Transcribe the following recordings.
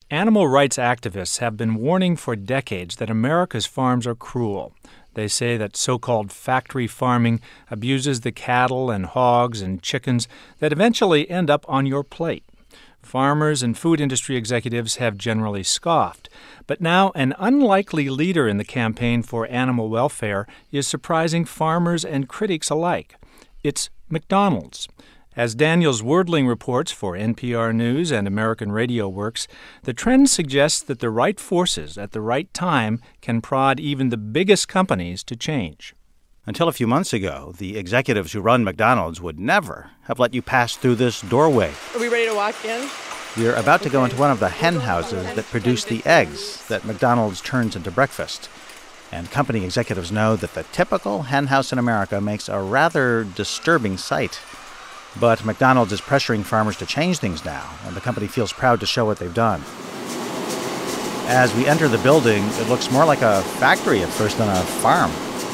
Animal rights activists have been warning for decades that America's farms are cruel. They say that so-called factory farming abuses the cattle and hogs and chickens that eventually end up on your plate. Farmers and food industry executives have generally scoffed. But now an unlikely leader in the campaign for animal welfare is surprising farmers and critics alike. It's McDonald's. As Daniels Wordling reports for NPR News and American Radio Works, the trend suggests that the right forces at the right time can prod even the biggest companies to change. Until a few months ago, the executives who run McDonald's would never have let you pass through this doorway. Are we ready to walk in? We're about to go into one of the hen houses that produce the eggs that McDonald's turns into breakfast. And company executives know that the typical hen house in America makes a rather disturbing sight. But McDonald's is pressuring farmers to change things now, and the company feels proud to show what they've done. As we enter the building, it looks more like a factory at first than a farm.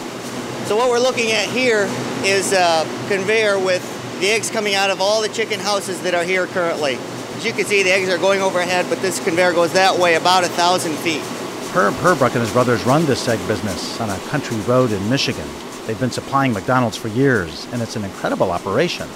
So what we're looking at here is a conveyor with the eggs coming out of all the chicken houses that are here currently. As you can see, the eggs are going overhead, but this conveyor goes that way about 1,000 feet. Herb Herbruck and his brothers run this egg business on a country road in Michigan. They've been supplying McDonald's for years, and it's an incredible operation.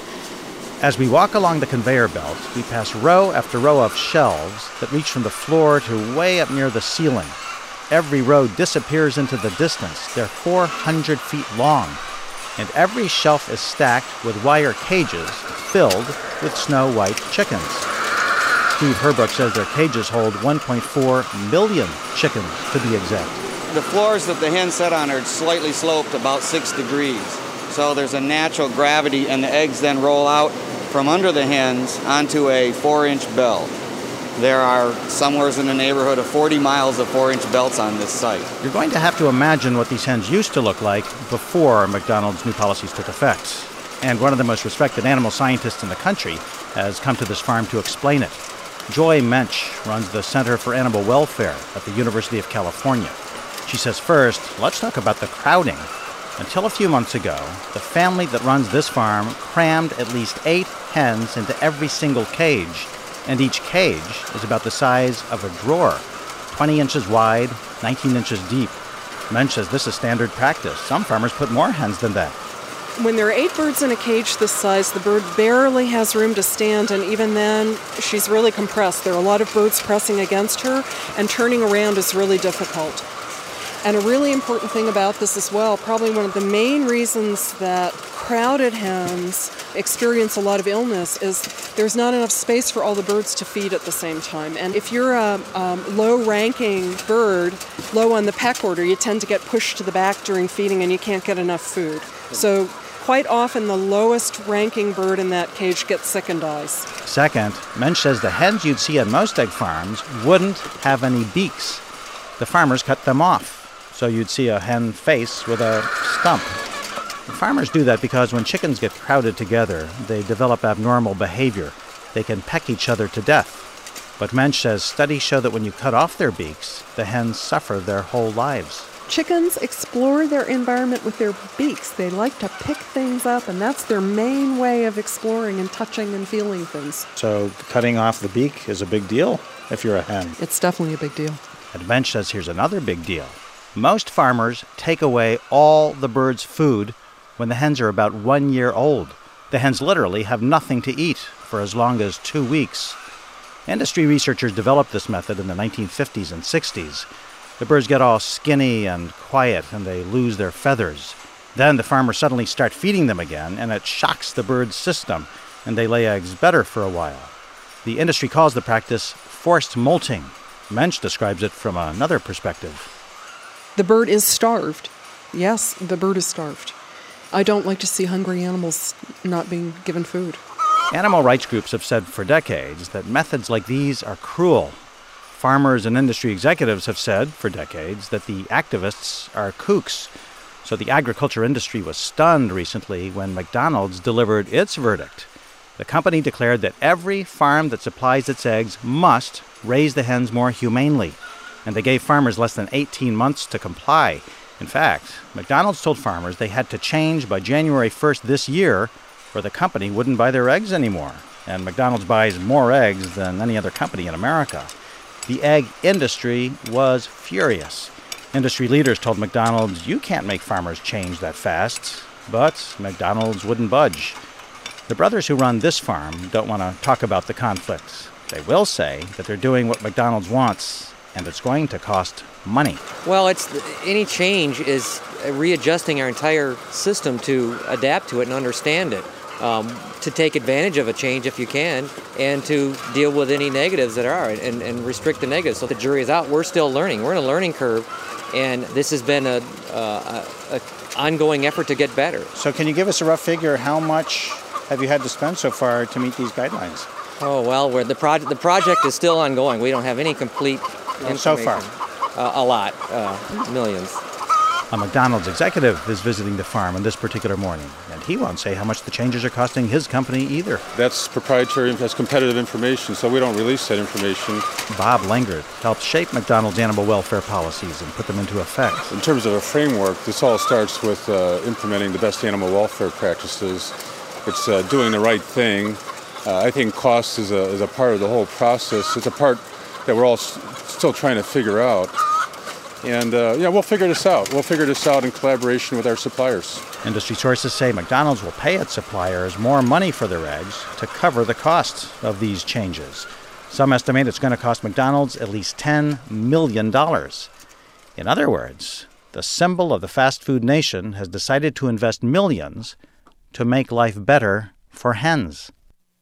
As we walk along the conveyor belt, we pass row after row of shelves that reach from the floor to way up near the ceiling. Every row disappears into the distance. They're 400 feet long, and every shelf is stacked with wire cages filled with snow-white chickens. Steve Herbruck says their cages hold 1.4 million chickens, to be exact. The floors that the hens sit on are slightly sloped about 6 degrees. So there's a natural gravity, and the eggs then roll out from under the hens onto a 4-inch belt. There are somewhere in the neighborhood of 40 miles of 4-inch belts on this site. You're going to have to imagine what these hens used to look like before McDonald's new policies took effect. And one of the most respected animal scientists in the country has come to this farm to explain it. Joy Mensch runs the Center for Animal Welfare at the University of California. She says, first, let's talk about the crowding. Until a few months ago, the family that runs this farm crammed at least 8 hens into every single cage, and each cage is about the size of a drawer, 20 inches wide, 19 inches deep. Mensch says this is standard practice. Some farmers put more hens than that. When there are 8 birds in a cage this size, the bird barely has room to stand, and even then, she's really compressed. There are a lot of birds pressing against her, and turning around is really difficult. And a really important thing about this as well, probably one of the main reasons that crowded hens experience a lot of illness is there's not enough space for all the birds to feed at the same time. And if you're a low-ranking bird, low on the peck order, you tend to get pushed to the back during feeding and you can't get enough food. So quite often the lowest-ranking bird in that cage gets sick and dies. Second, Mensch says the hens you'd see at most egg farms wouldn't have any beaks. The farmers cut them off. So you'd see a hen face with a stump. The farmers do that because when chickens get crowded together, they develop abnormal behavior. They can peck each other to death. But Mensch says studies show that when you cut off their beaks, the hens suffer their whole lives. Chickens explore their environment with their beaks. They like to pick things up, and that's their main way of exploring and touching and feeling things. So cutting off the beak is a big deal if you're a hen. It's definitely a big deal. And Mensch says here's another big deal. Most farmers take away all the birds' food when the hens are about 1 year old. The hens literally have nothing to eat for as long as 2 weeks. Industry researchers developed this method in the 1950s and 60s. The birds get all skinny and quiet, and they lose their feathers. Then the farmers suddenly start feeding them again, and it shocks the birds' system, and they lay eggs better for a while. The industry calls the practice forced molting. Mensch describes it from another perspective. The bird is starved. Yes, the bird is starved. I don't like to see hungry animals not being given food. Animal rights groups have said for decades that methods like these are cruel. Farmers and industry executives have said for decades that the activists are kooks. So the agriculture industry was stunned recently when McDonald's delivered its verdict. The company declared that every farm that supplies its eggs must raise the hens more humanely. And they gave farmers less than 18 months to comply. In fact, McDonald's told farmers they had to change by January 1st this year, or the company wouldn't buy their eggs anymore. And McDonald's buys more eggs than any other company in America. the egg industry was furious. Industry leaders told McDonald's, you can't make farmers change that fast. But McDonald's wouldn't budge. The brothers who run this farm don't want to talk about the conflict. They will say that they're doing what McDonald's wants, and it's going to cost money. Well, any change is readjusting our entire system to adapt to it and understand it, to take advantage of a change if you can, and to deal with any negatives that are and restrict the negatives. So the jury is out. We're still learning. We're in a learning curve, and this has been a ongoing effort to get better. So can you give us a rough figure? How much have you had to spend so far to meet these guidelines? Oh, well, the project is still ongoing. We don't have any complete information. So far? A lot, millions. A McDonald's executive is visiting the farm on this particular morning, and he won't say how much the changes are costing his company either. That's proprietary, that's competitive information, so we don't release that information. Bob Langert helped shape McDonald's animal welfare policies and put them into effect. In terms of a framework, this all starts with implementing the best animal welfare practices. It's doing the right thing. I think cost is a part of the whole process. It's a part that we're all still trying to figure out. And we'll figure this out. We'll figure this out in collaboration with our suppliers. Industry sources say McDonald's will pay its suppliers more money for their eggs to cover the cost of these changes. Some estimate it's going to cost McDonald's at least $10 million. In other words, the symbol of the fast food nation has decided to invest millions to make life better for hens.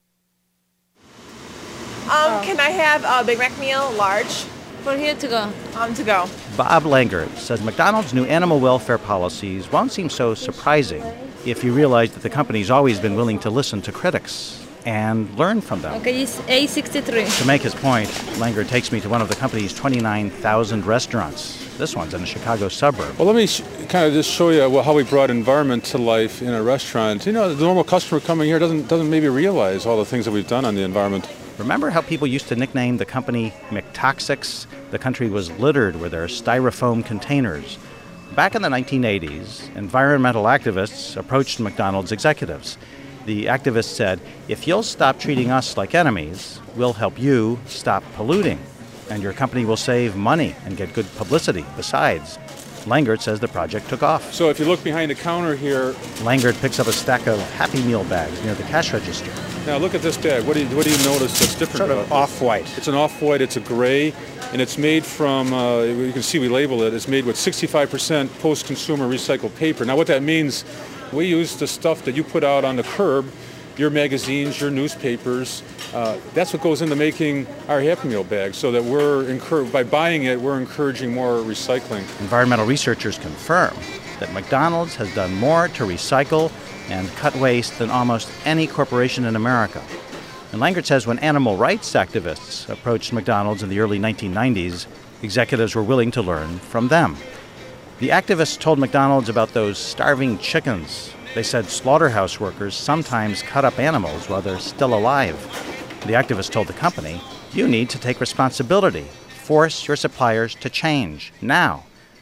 Can I have a Big Mac meal, large? For here to go. To go. Bob Langert says McDonald's new animal welfare policies won't seem so surprising if you realize that the company's always been willing to listen to critics and learn from them. Okay, it's A63. To make his point, Langert takes me to one of the company's 29,000 restaurants. This one's in a Chicago suburb. Well, let me kind of just show you how we brought environment to life in a restaurant. You know, the normal customer coming here doesn't maybe realize all the things that we've done on the environment. Remember how people used to nickname the company McToxics? The country was littered with their styrofoam containers. Back in the 1980s, environmental activists approached McDonald's executives. The activists said, if you'll stop treating us like enemies, we'll help you stop polluting. And your company will save money and get good publicity besides. Langert says the project took off. So if you look behind the counter here... Langert picks up a stack of Happy Meal bags near the cash register. Now look at this bag. What do you notice that's different Sort about of off-white. It's an off-white, it's a gray, and it's made from, you can see we label it, it's made with 65% post-consumer recycled paper. Now what that means, we use the stuff that you put out on the curb, your magazines, your newspapers, that's what goes into making our Happy Meal bags, so that by buying it, we're encouraging more recycling. Environmental researchers confirm that McDonald's has done more to recycle and cut waste than almost any corporation in America. And Langert says when animal rights activists approached McDonald's in the early 1990s, executives were willing to learn from them. The activists told McDonald's about those starving chickens. They said slaughterhouse workers sometimes cut up animals while they're still alive. The activists told the company, you need to take responsibility. Force your suppliers to change now.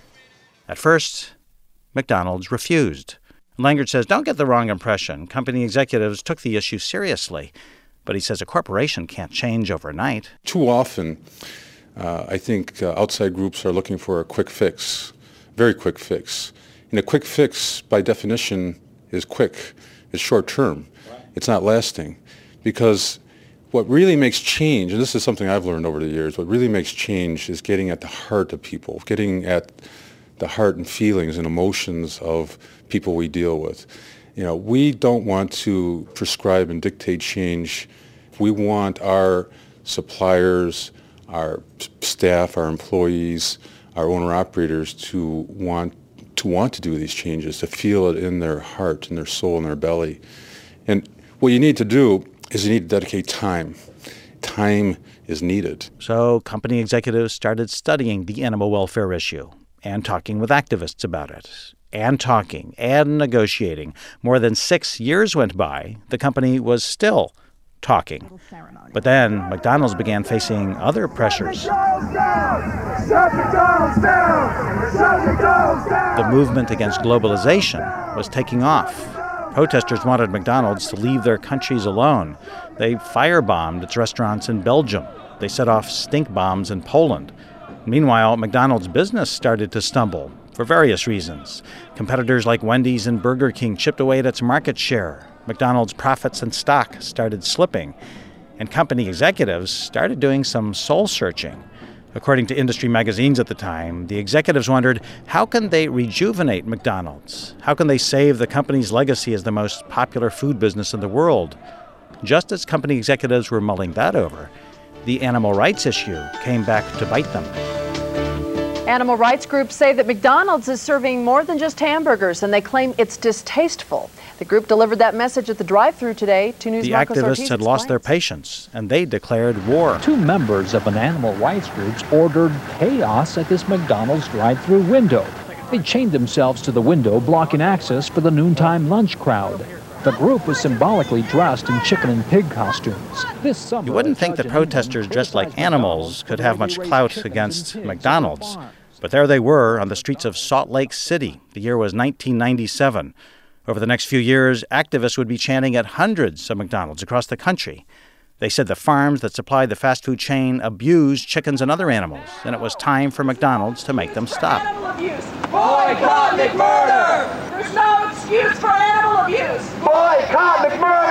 At first, McDonald's refused. Langert says, don't get the wrong impression. Company executives took the issue seriously. But he says a corporation can't change overnight. Too often, I think outside groups are looking for a quick fix, very quick fix. And a quick fix, by definition, is quick. It's short-term. It's not lasting. Because what really makes change, and this is something I've learned over the years, what really makes change is getting at the heart of people, getting at the heart and feelings and emotions of people we deal with. You know, we don't want to prescribe and dictate change. We want our suppliers, our staff, our employees, our owner-operators to want to do these changes, to feel it in their heart, in their soul, in their belly. And what you need to do is you need to dedicate time. Time is needed. So company executives started studying the animal welfare issue and talking with activists about it, and talking and negotiating. More than 6 years went by. The company was still talking. But then McDonald's began facing other pressures. The movement against globalization was taking off. Protesters wanted McDonald's to leave their countries alone. They firebombed its restaurants in Belgium. They set off stink bombs in Poland. Meanwhile, McDonald's business started to stumble for various reasons. Competitors like Wendy's and Burger King chipped away at its market share. McDonald's profits and stock started slipping, and company executives started doing some soul-searching. According to industry magazines at the time, the executives wondered, how can they rejuvenate McDonald's? How can they save the company's legacy as the most popular food business in the world? Just as company executives were mulling that over, the animal rights issue came back to bite them. Animal rights groups say that McDonald's is serving more than just hamburgers, and they claim it's distasteful. The group delivered that message at the drive-thru today. 2 News' The Marcos activists Ortiz had lost their explains. patience, and they declared war. 2 members of an animal rights group ordered chaos at this McDonald's drive-thru window. They chained themselves to the window, blocking access for the noontime lunch crowd. The group was symbolically dressed in chicken and pig costumes. This summer, You wouldn't think that protesters dressed like animals could have much clout against McDonald's. But there they were on the streets of Salt Lake City. The year was 1997. Over the next few years, activists would be chanting at hundreds of McDonald's across the country. They said the farms that supplied the fast food chain abused chickens and other animals, and it was time for McDonald's to make them stop. Animal abuse! Boycott McMurder! There's no excuse for animal abuse! Boycott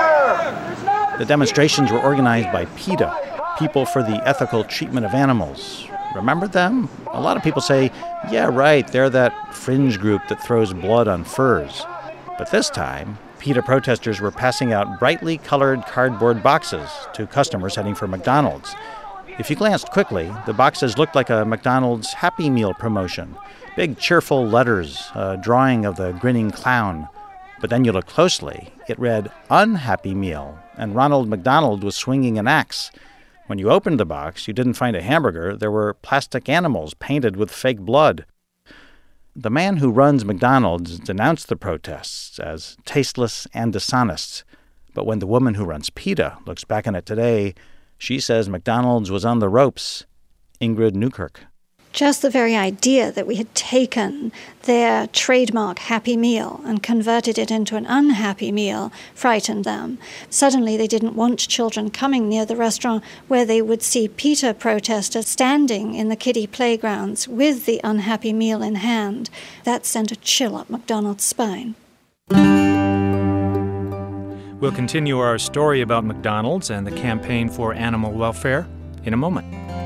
McMurder! The demonstrations were organized by PETA, People for the Ethical Treatment of Animals. Remember them? A lot of people say, yeah, right, they're that fringe group that throws blood on furs. But this time, PETA protesters were passing out brightly colored cardboard boxes to customers heading for McDonald's. If you glanced quickly, the boxes looked like a McDonald's Happy Meal promotion. Big cheerful letters, a drawing of the grinning clown. But then you look closely, it read Unhappy Meal, and Ronald McDonald was swinging an axe. When you opened the box, you didn't find a hamburger. There were plastic animals painted with fake blood. The man who runs McDonald's denounced the protests as tasteless and dishonest. But when the woman who runs PETA looks back on it today, she says McDonald's was on the ropes. Ingrid Newkirk. Just the very idea that we had taken their trademark Happy Meal and converted it into an unhappy meal frightened them. Suddenly they didn't want children coming near the restaurant where they would see PETA protesters standing in the kiddie playgrounds with the unhappy meal in hand. That sent a chill up McDonald's spine. We'll continue our story about McDonald's and the campaign for animal welfare in a moment.